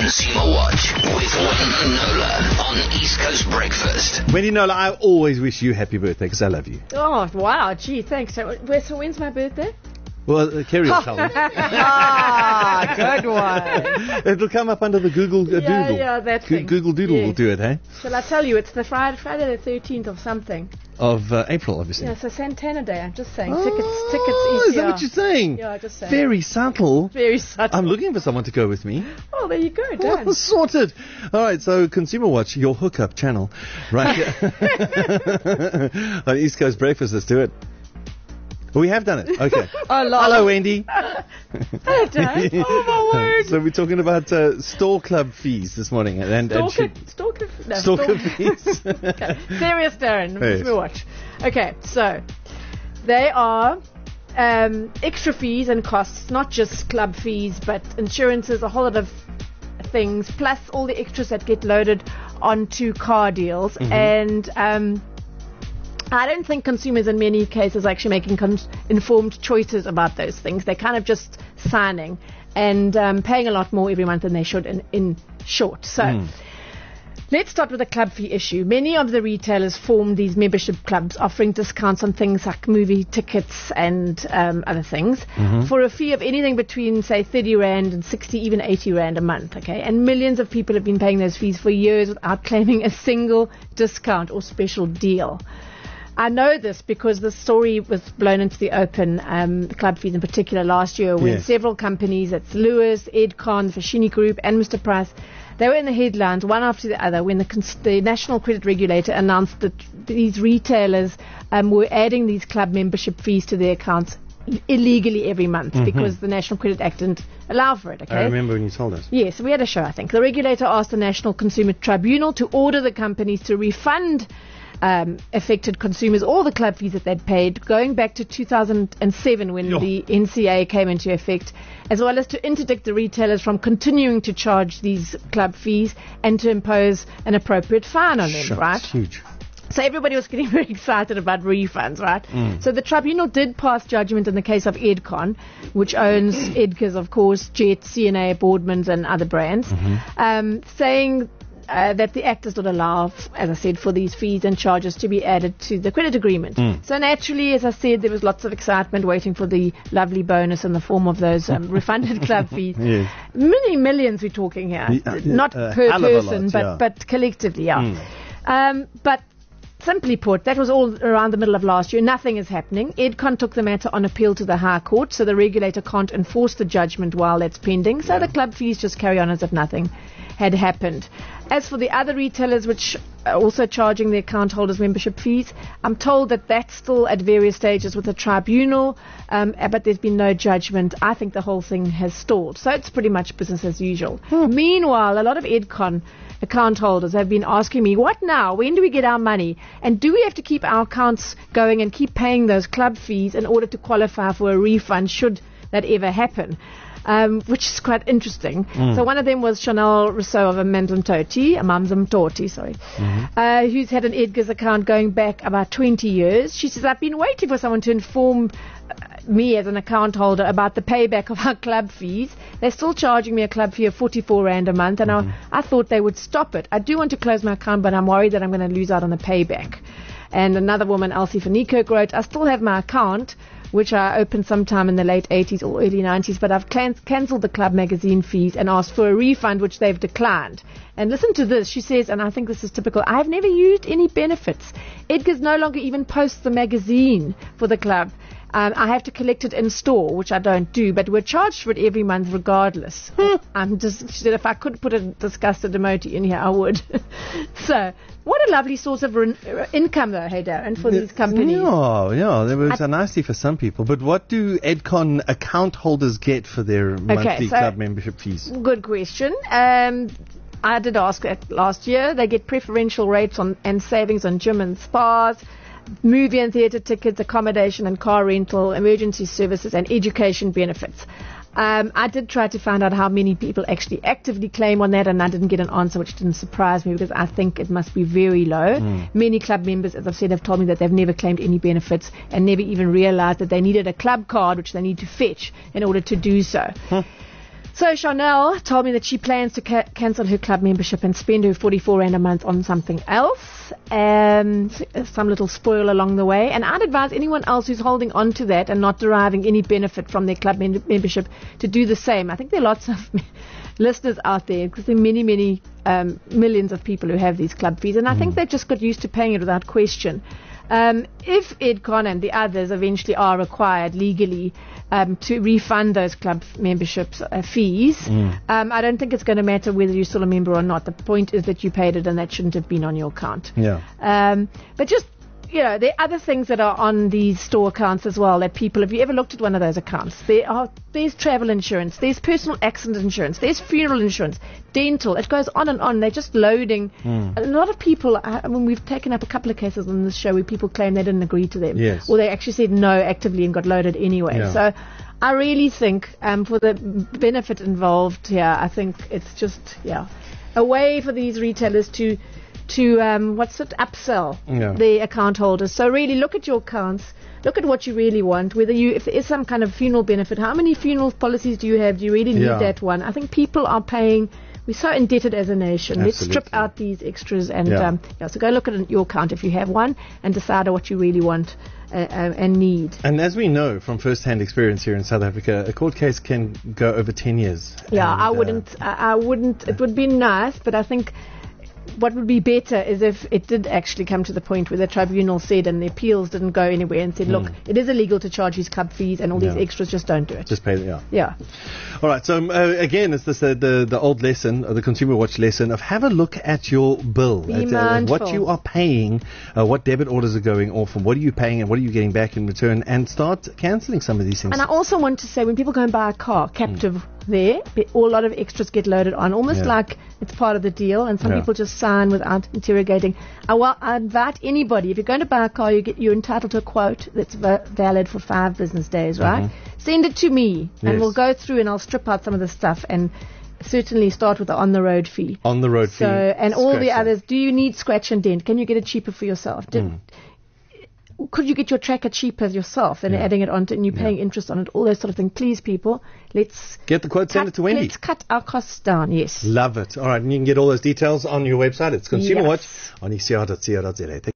Consumer Watch with Wendy Nola on East Coast Breakfast. Wendy Nola, I always wish you happy birthday because I love you. Oh, wow. Gee, thanks. So when's my birthday? Well, Kerry will tell me. Good one. It'll come up under the Google Doodle. Yeah, that thing. Google Doodle will do it, hey? Shall I tell you? It's the Friday the 13th of something. Of April, obviously. Yeah, so Santana Day. I'm just saying. Oh, tickets. Is that what you're saying? Yeah, just saying. Very subtle. Very subtle. I'm looking for someone to go with me. Oh, there you go. Done. Sorted. All right, so Consumer Watch, your hookup channel, right here. On East Coast Breakfast, let's do it. We have done it. Okay. Hello, Wendy. Hello, Dan. Oh, my word. So we're talking about store club fees this morning. Stalker fees. Okay. Serious, Darren. Yes. Let me watch. Okay, so they are extra fees and costs, not just club fees, but insurances, a whole lot of things, plus all the extras that get loaded onto car deals. Mm-hmm. And I don't think consumers in many cases are actually making informed choices about those things. They're kind of just signing and paying a lot more every month than they should in short. So let's start with the club fee issue. Many of the retailers form these membership clubs offering discounts on things like movie tickets and other things for a fee of anything between, say, 30 Rand and 60, even 80 Rand a month. Okay, and millions of people have been paying those fees for years without claiming a single discount or special deal. I know this because the story was blown into the open, the club fees in particular last year, when several companies, it's Lewis, Edcon, the Fashini Group and Mr. Price, they were in the headlines one after the other when the National Credit Regulator announced that these retailers were adding these club membership fees to their accounts illegally every month because the National Credit Act didn't allow for it. Okay? I remember when you told us. Yes, we had a show, I think. The regulator asked the National Consumer Tribunal to order the companies to refund affected consumers all the club fees that they'd paid going back to 2007 when the NCA came into effect, as well as to interdict the retailers from continuing to charge these club fees and to impose an appropriate fine on them, right? Huge. So everybody was getting very excited about refunds, right? So the tribunal did pass judgment in the case of Edcon, which owns Edgars, of course, Jet, CNA, Boardmans and other brands, saying that the Act does not allow, as I said, for these fees and charges to be added to the credit agreement. So naturally, as I said, there was lots of excitement waiting for the lovely bonus in the form of those refunded club fees. Yes. Many millions we're talking here. Not per person, but collectively, but simply put, that was all around the middle of last year. Nothing is happening. Edcon took the matter on appeal to the High Court, so the regulator can't enforce the judgment while that's pending. So the club fees just carry on as if nothing had happened. As for the other retailers which are also charging their account holders membership fees, I'm told that that's still at various stages with the tribunal, but there's been no judgment. I think the whole thing has stalled. So it's pretty much business as usual. Meanwhile, a lot of Edcon account holders have been asking me, what now? When do we get our money? And do we have to keep our accounts going and keep paying those club fees in order to qualify for a refund should that ever happen? Which is quite interesting. So one of them was Chanel Rousseau of Mamzamtoti, who's had an Edgars account going back about 20 years. She says, I've been waiting for someone to inform me as an account holder about the payback of our club fees. They're still charging me a club fee of 44 Rand a month, and I thought they would stop it. I do want to close my account, but I'm worried that I'm going to lose out on the payback. And another woman, Elsie van Niekerk, wrote, I still have my account, which I opened sometime in the late 80s or early 90s, but I've cancelled the club magazine fees and asked for a refund, which they've declined. And listen to this. She says, and I think this is typical, I've never used any benefits. Edgars no longer even posts the magazine for the club. I have to collect it in store, which I don't do, but we're charged for it every month regardless. She said if I could put a disgusted emoji in here, I would. So, what a lovely source of income, though, hey, Darren, for these companies. Yeah, there was a nicety for some people. But what do Edcon account holders get for their monthly club membership fees? Good question. I did ask that last year. They get preferential rates and savings on gym and spas, movie and theatre tickets, accommodation and car rental, emergency services and education benefits. I did try to find out how many people actually actively claim on that, and I didn't get an answer, which didn't surprise me because I think it must be very low. Many club members, as I've said, have told me that they've never claimed any benefits and never even realized that they needed a club card, which they need to fetch in order to do so. So Chanel told me that she plans to cancel her club membership and spend her 44 Rand a month on something else. Some little spoil along the way. And I'd advise anyone else who's holding on to that and not deriving any benefit from their club membership to do the same. I think there are lots of listeners out there, because there are many, many millions of people who have these club fees. And I think they've just got used to paying it without question. If Edcon and the others eventually are required legally to refund those club memberships fees, I don't think it's going to matter whether you're still a member or not. The point is that you paid it, and that shouldn't have been on your account. But just, there are other things that are on these store accounts as well that people, have you ever looked at one of those accounts? There's travel insurance, there's personal accident insurance, there's funeral insurance, dental, it goes on and on. They're just loading. A lot of people, we've taken up a couple of cases on this show where people claim they didn't agree to them. Yes. Or they actually said no actively and got loaded anyway. Yeah. So I really think for the benefit involved here, I think it's just, a way for these retailers to upsell the account holders. So really look at your accounts, look at what you really want, if there is some kind of funeral benefit. How many funeral policies do you have? Do you really need that one? I think people are paying. We're so indebted as a nation. Absolutely. Let's strip out these extras and so go look at your account if you have one and decide what you really want and need. And as we know from first-hand experience here in South Africa, a court case can go over 10 years. Yeah, I wouldn't. It would be nice, but I think what would be better is if it did actually come to the point where the tribunal said and the appeals didn't go anywhere and said, look, it is illegal to charge these club fees and all these extras, just don't do it. Just pay it, Yeah. All right, so again, it's this, the old lesson, or the Consumer Watch lesson of have a look at your bill. Be mindful. What you are paying, what debit orders are going off, and what are you paying and what are you getting back in return, and start cancelling some of these things. And I also want to say, when people go and buy a car, captive there, a lot of extras get loaded on, almost like it's part of the deal, and some people just sign without interrogating. I invite anybody, if you're going to buy a car, you're entitled to a quote that's valid for 5 business days, right? Send it to me, and we'll go through and I'll strip out some of the stuff and certainly start with the on-the-road fee. On-the-road fee. So, and all the others, do you need scratch and dent? Can you get it cheaper for yourself? Could you get your tracker cheaper yourself and adding it onto, and you're paying interest on it, all those sort of things. Please, people, let's get the quote, send it to Wendy. Let's cut our costs down, yes. Love it. All right, and you can get all those details on your website. It's Consumer Watch on ecr.co.za.